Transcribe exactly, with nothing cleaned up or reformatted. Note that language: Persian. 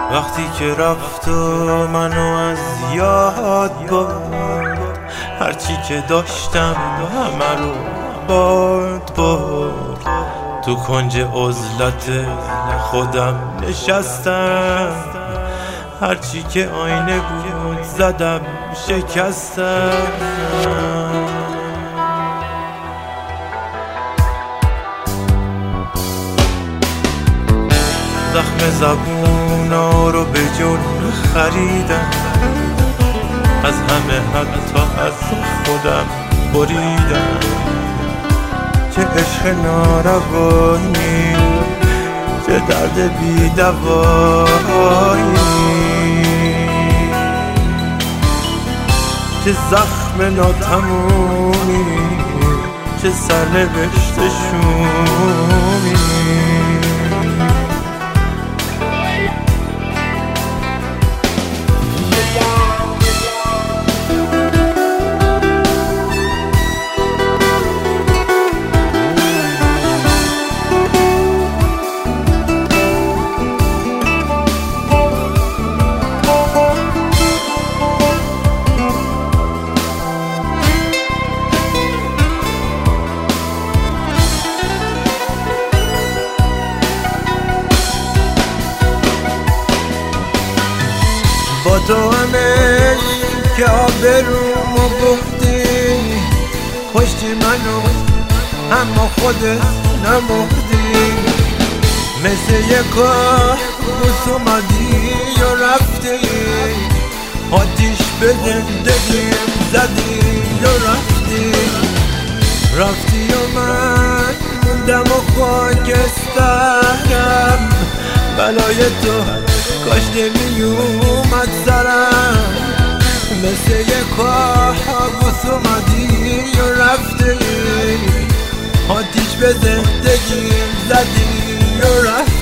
وقتی که رفت و منو از یاد برد، هرچی که داشتم همه رو باد برد. تو کنج عزلت خودم نشستم، هرچی که آینه بود زدم شکستم. زخم زبونا رو به جون خریدم، از همه حتی از خودم بریدم. چه عشق ناروایی، چه درد بی دوایی، چه زخم ناتمومی، چه سرنوشت شومی. با تو همه که آبرومو بردی، کشتی منو اما خودت نمردی. مثل یک کابوس اومدی و رفتی، آتیش به زندگیم زدی و رفتی. رفتی و من موندم و خاکسترم، بلای تو کاش نمی اومد سرم. مثل یک کابوس اومدی و رفتی، آتیش به زندگیم زدی و رفتی.